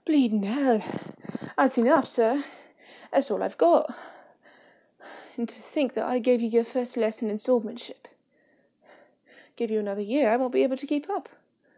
Bleeding hell. That's enough, sir. That's all I've got. And to think that I gave you your first lesson in swordsmanship. Give you another year, I won't be able to keep up.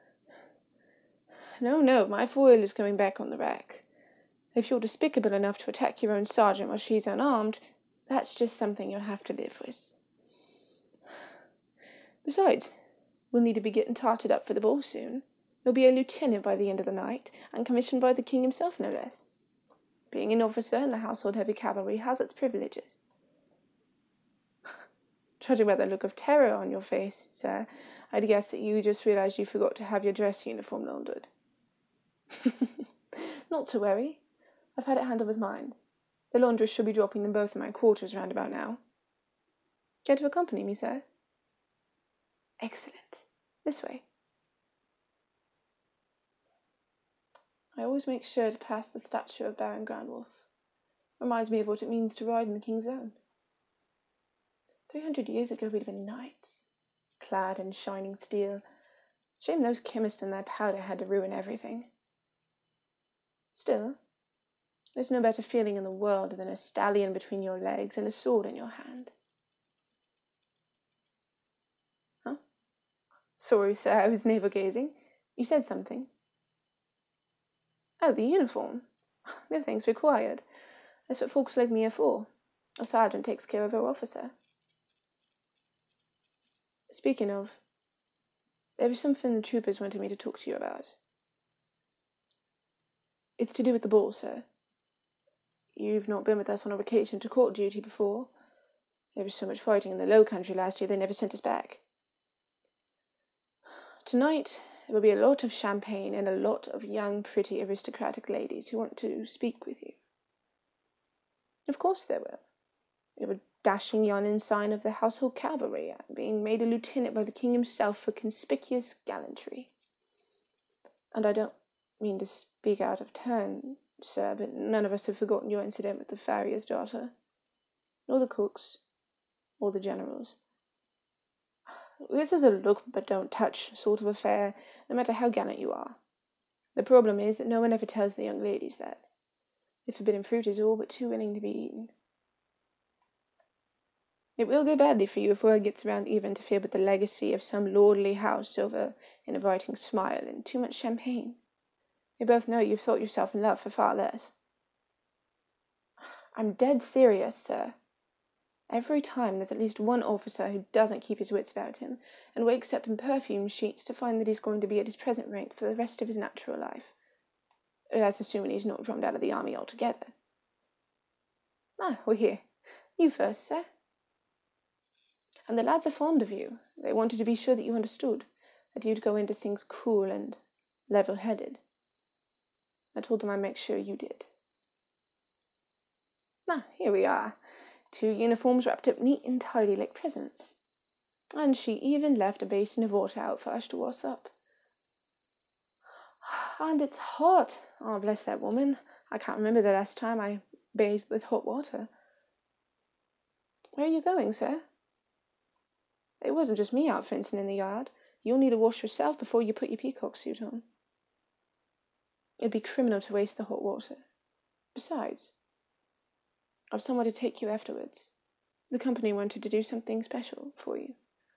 No, my foil is coming back on the rack. If you're despicable enough to attack your own sergeant while she's unarmed, that's just something you'll have to live with. Besides, we'll need to be getting tarted up for the ball soon. You'll be a lieutenant by the end of the night, and commissioned by the king himself, no less. Being an officer in the household heavy cavalry has its privileges. Judging by the look of terror on your face, sir, I'd guess that you just realized you forgot to have your dress uniform laundered. Not to worry. I've had it handled with mine. The laundress should be dropping them both in my quarters round about now. Care to accompany me, sir? Excellent. This way. I always make sure to pass the statue of Baron Grandwolf. Reminds me of what it means to ride in the King's Own. 300 years ago we'd been knights, clad in shining steel. Shame those chemists and their powder had to ruin everything. Still, there's no better feeling in the world than a stallion between your legs and a sword in your hand. Huh? Sorry, sir, I was navel-gazing. You said something. Oh, the uniform. No thanks required. That's what folks like me are for. A sergeant takes care of her officer. Speaking of, there was something the troopers wanted me to talk to you about. It's to do with the ball, sir. You've not been with us on a vacation to court duty before. There was so much fighting in the Low Country last year they never sent us back. Tonight there will be a lot of champagne and a lot of young, pretty, aristocratic ladies who want to speak with you. Of course there will. You're a dashing young ensign of the household cavalry, being made a lieutenant by the king himself for conspicuous gallantry. And I don't mean to speak out of turn, sir, but none of us have forgotten your incident with the farrier's daughter, nor the cooks, or the generals. This is a look but don't touch sort of affair, no matter how gallant you are. The problem is that no one ever tells the young ladies that. The forbidden fruit is all but too willing to be eaten. It will go badly for you if word gets around you interfere with the legacy of some lordly house over an inviting smile and too much champagne. We both know you've thought yourself in love for far less. I'm dead serious, sir. Every time there's at least one officer who doesn't keep his wits about him and wakes up in perfume sheets to find that he's going to be at his present rank for the rest of his natural life. That's assuming he's not drummed out of the army altogether. We're here. You first, sir. And the lads are fond of you. They wanted to be sure that you understood, that you'd go into things cool and level-headed. I told them I'd make sure you did. Here we are. 2 uniforms wrapped up neat and tidy like presents. And she even left a basin of water out for us to wash up. And it's hot. Oh, bless that woman. I can't remember the last time I bathed with hot water. Where are you going, sir? It wasn't just me out fencing in the yard. You'll need to wash yourself before you put your peacock suit on. It'd be criminal to waste the hot water. Besides, I've someone to take you afterwards. The company wanted to do something special for you.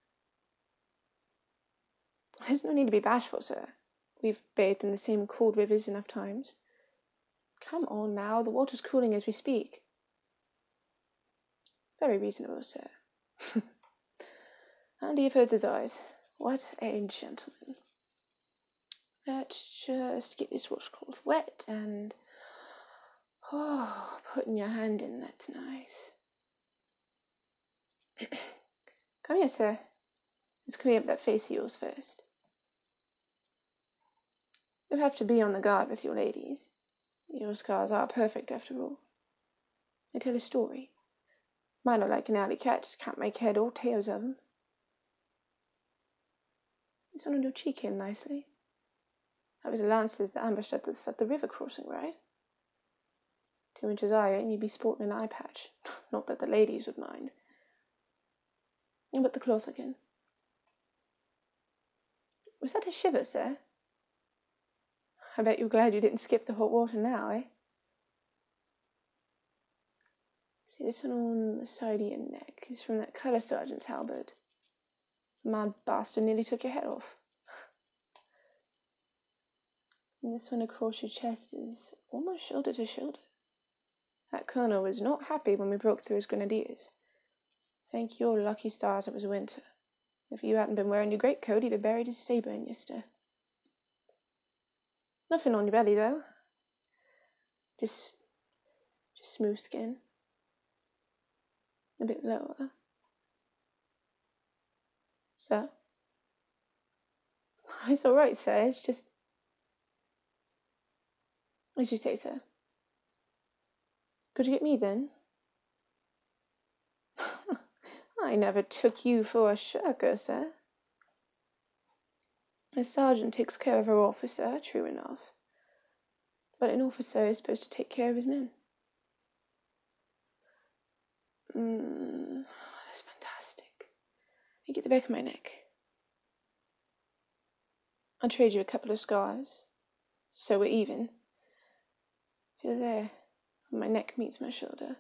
There's no need to be bashful, sir. We've bathed in the same cold rivers enough times. Come on now, the water's cooling as we speak. Very reasonable, sir. And he averts his eyes. What a gentleman. Let's just get this washcloth wet and... putting your hand in, that's nice. Come here, sir. Let's clean up that face of yours first. You'll have to be on the guard with your ladies. Your scars are perfect, after all. They tell a story. Mine are like an alley cat, can't make head or tails of them. This one on your cheek in nicely. That was the lancers that ambushed us at the river crossing, right? 2 inches higher and you'd be sporting an eye patch. Not that the ladies would mind. But the cloth again. Was that a shiver, sir? I bet you're glad you didn't skip the hot water now, eh? See, this one on the side of your neck is from that colour sergeant's halberd. The mad bastard nearly took your head off. And this one across your chest is almost shoulder to shoulder. That colonel was not happy when we broke through his grenadiers. Thank your lucky stars it was winter. If you hadn't been wearing your greatcoat, he'd have buried his sabre in your stead. Nothing on your belly, though. Just smooth skin. A bit lower. Sir? It's all right, sir. It's just... As you say, sir. Could you get me, then? I never took you for a shirker, sir. A sergeant takes care of her officer, true enough. But an officer is supposed to take care of his men. That's fantastic. You get the back of my neck. I'll trade you a couple of scars. So we're even. Feel there, when my neck meets my shoulder.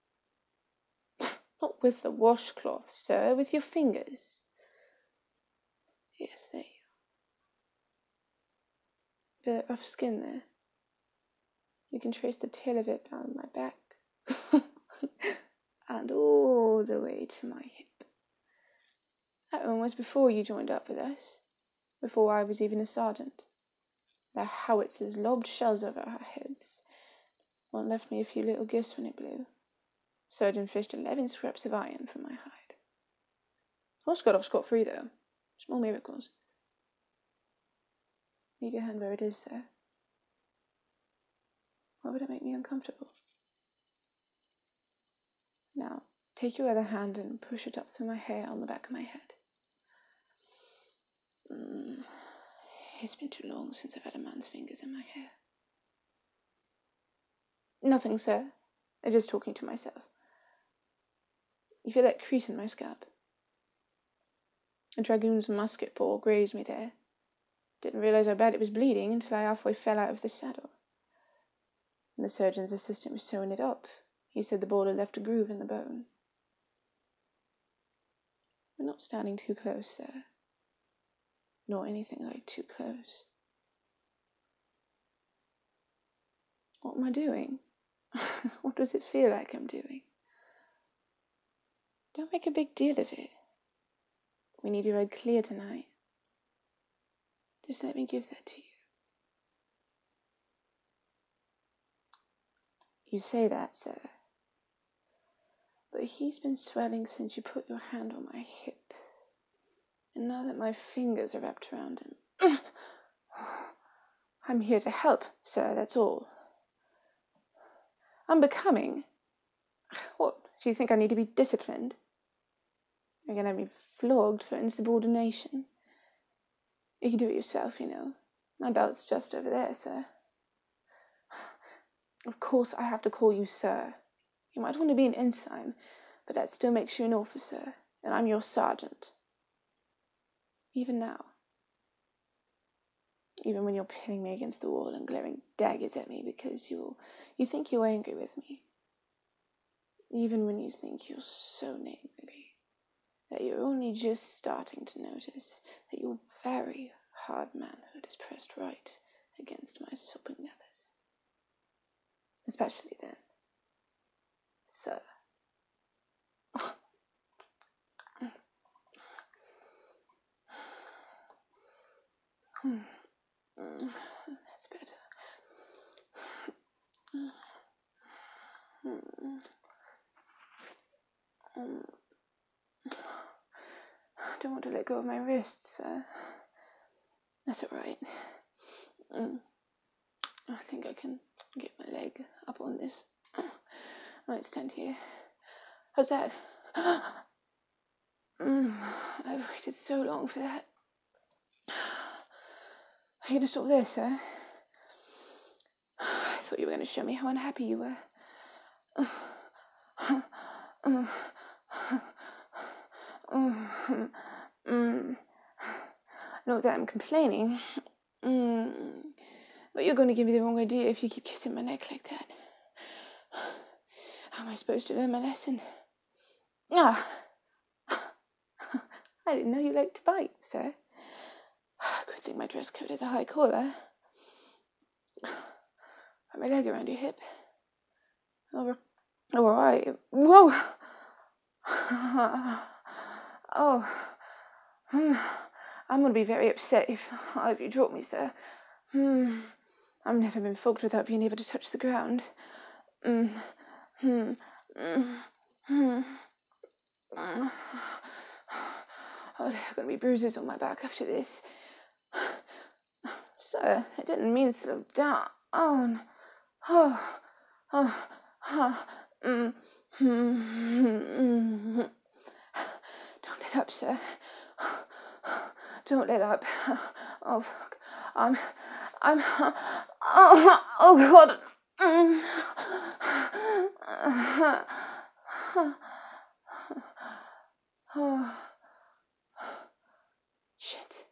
Not with the washcloth, sir, with your fingers. Yes, there you are. Feel that rough skin there? You can trace the tail of it down my back. And all the way to my hip. That one was before you joined up with us. Before I was even a sergeant. The howitzers lobbed shells over our heads. One left me a few little gifts when it blew. Surgeon fished 11 scraps of iron from my hide. Horse got off scot-free, though. Small miracles. Leave your hand where it is, sir. Why would it make me uncomfortable? Now, take your other hand and push it up through my hair on the back of my head. It's been too long since I've had a man's fingers in my hair. Nothing, sir. I'm just talking to myself. You feel that crease in my scalp? A dragoon's musket ball grazed me there. Didn't realize how bad it was bleeding until I halfway fell out of the saddle. When the surgeon's assistant was sewing it up, he said the ball had left a groove in the bone. We're not standing too close, sir. Nor anything like too close. What am I doing? What does it feel like I'm doing? Don't make a big deal of it. We need your road clear tonight. Just let me give that to you. You say that, sir. But he's been swelling since you put your hand on my hip. And now that my fingers are wrapped around him. I'm here to help, sir, that's all. Unbecoming? What, do you think I need to be disciplined? You're going to have me flogged for insubordination? You can do it yourself, you know. My belt's just over there, sir. Of course I have to call you sir. You might want to be an ensign, but that still makes you an officer, and I'm your sergeant. Even now. Even when you're pinning me against the wall and glaring daggers at me because you think you're angry with me. Even when you think you're so angry that you're only just starting to notice that your very hard manhood is pressed right against my sopping nethers. Especially then, sir. That's better. I don't want to let go of my wrists, sir. That's all right. I think I can get my leg up on this. Let's stand here. How's that? I've waited so long for that. Are you going to stop there, sir? I thought you were going to show me how unhappy you were. Not that I'm complaining. But you're going to give me the wrong idea if you keep kissing my neck like that. How am I supposed to learn my lesson? Ah, I didn't know you liked to bite, sir. Good thing my dress coat has a high collar. Put my leg around your hip. All right. Whoa. Oh. I'm going to be very upset if you drop me, sir. I've never been fogged without being able to touch the ground. Oh, there are going to be bruises on my back after this. Sir, I didn't mean to slow down. Don't let up, sir. Don't let up. Oh, fuck. Oh, God. Oh, shit.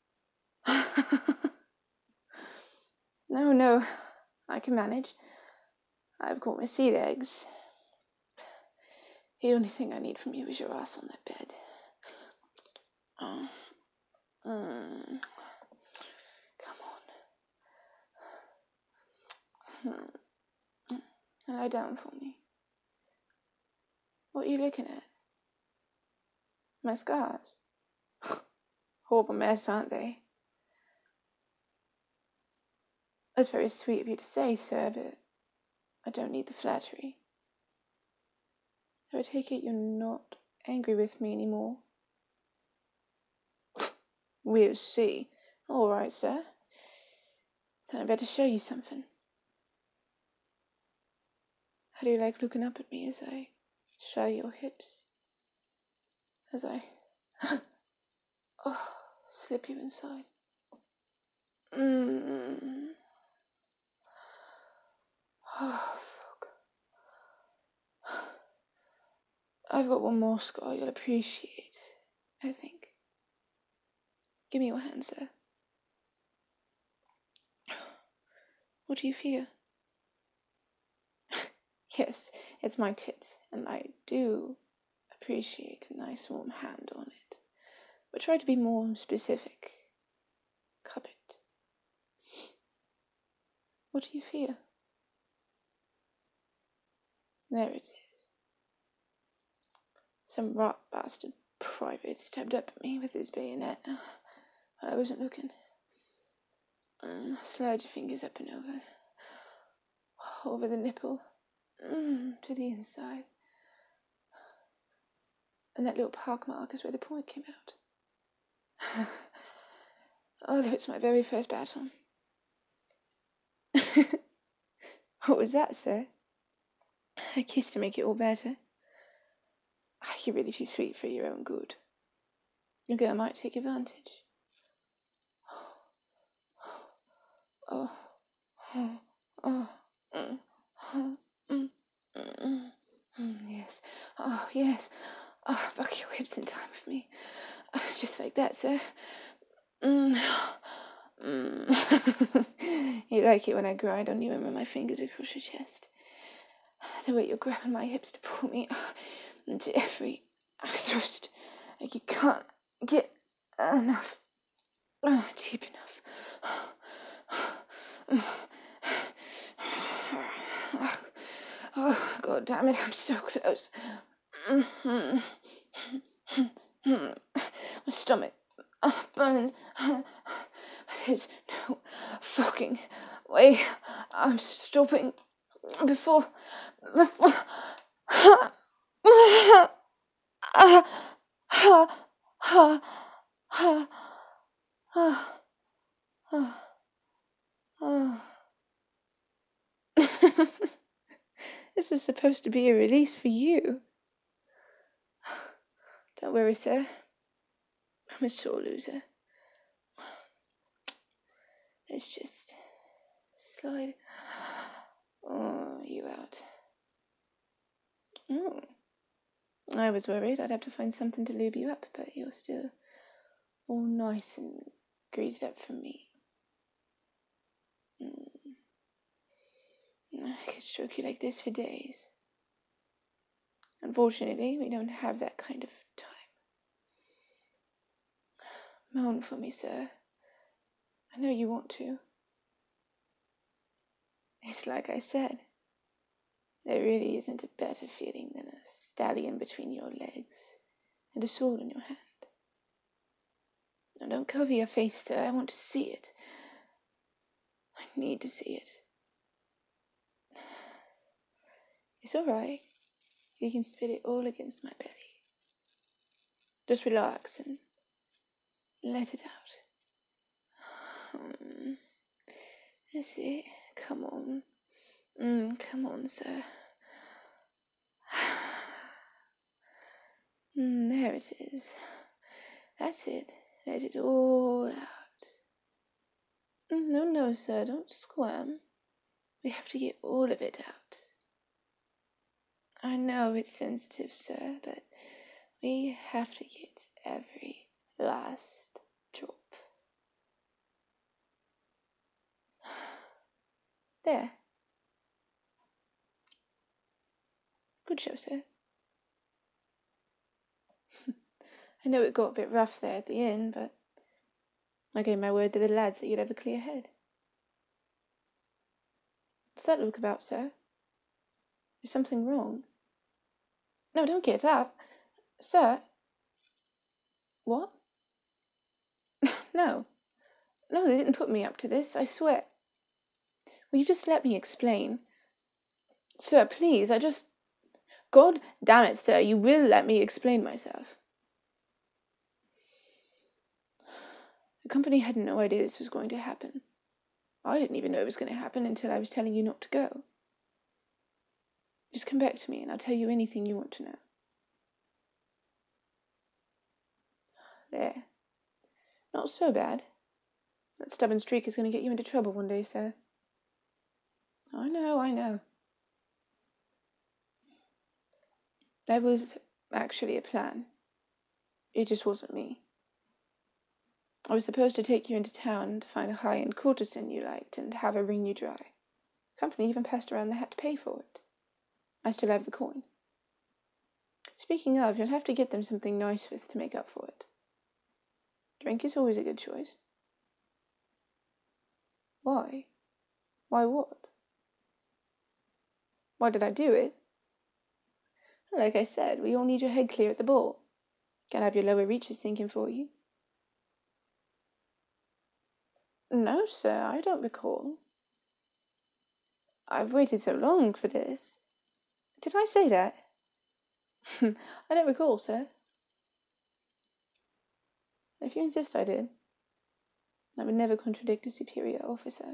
No, I can manage. I've got my sea legs. The only thing I need from you is your ass on that bed. Come on. Lie down for me. What are you looking at? My scars. Horrible mess, aren't they? That's very sweet of you to say, sir, but I don't need the flattery. So I take it you're not angry with me anymore? We'll see. All right, sir. Then I better show you something. How do you like looking up at me as I show your hips? As I slip you inside. Oh, fuck. I've got one more scar you'll appreciate, I think. Give me your hand, sir. What do you feel? Yes, it's my tit, and I do appreciate a nice warm hand on it. But try to be more specific. Cup it. What do you feel? There it is. Some rat bastard private stabbed up at me with his bayonet, but I wasn't looking. Slide your fingers up and over the nipple, to the inside. And that little pock mark is where the point came out. Although it's my very first battle. What was that, sir? A kiss to make it all better. You're really too sweet for your own good. Your girl might take advantage. Yes. Oh, yes. Oh, buck your hips in time with me. Just like that, sir. You like it when I grind on you and run my fingers across your chest. The way you're grabbing my hips to pull me into every thrust. Like you can't get enough. Deep enough. Oh, God damn it, I'm so close. My stomach burns. There's no fucking way I'm stopping before. This was supposed to be a release for you. Don't worry, sir. I'm a sore loser. Let's just slide you out. I was worried I'd have to find something to lube you up, but you're still all nice and greased up for me. I could stroke you like this for days. Unfortunately, we don't have that kind of time. Moan for me, sir. I know you want to. It's like I said. There really isn't a better feeling than a stallion between your legs and a sword in your hand. Now don't cover your face, sir. I want to see it. I need to see it. It's all right. You can spit it all against my belly. Just relax and let it out. That's it. Come on. Come on, sir. There it is. That's it. Let it all out. No, sir. Don't squirm. We have to get all of it out. I know it's sensitive, sir, but we have to get every last drop. There. Good show, sir. I know it got a bit rough there at the end, but I gave my word to the lads that you'd have a clear head. What's that look about, sir? Is something wrong? No, don't get up. Sir? What? No. No, they didn't put me up to this, I swear. Will you just let me explain? Sir, please, God damn it, sir, you will let me explain myself. The company had no idea this was going to happen. I didn't even know it was going to happen until I was telling you not to go. Just come back to me and I'll tell you anything you want to know. There. Not so bad. That stubborn streak is going to get you into trouble one day, sir. I know. There was actually a plan. It just wasn't me. I was supposed to take you into town to find a high-end courtesan you liked and have her wring you dry. The company even passed around the hat to pay for it. I still have the coin. Speaking of, you'll have to get them something nice with to make up for it. Drink is always a good choice. Why? Why what? Why did I do it? Like I said, we all need your head clear at the ball. Can't have your lower reaches thinking for you. No, sir, I don't recall. I've waited so long for this. Did I say that? I don't recall, sir. If you insist I did, I would never contradict a superior officer.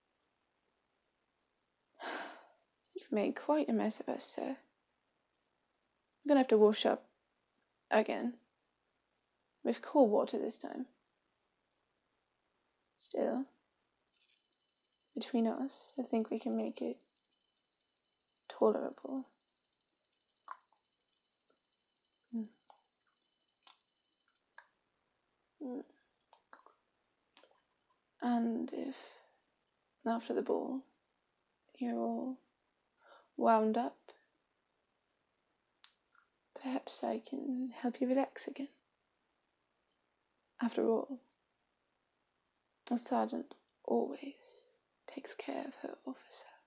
You've made quite a mess of us, sir. I'm gonna have to wash up again. With cold water this time. Still, between us, I think we can make it tolerable. And if, after the ball, you're all wound up, perhaps I can help you relax again. After all, a sergeant always takes care of her officer.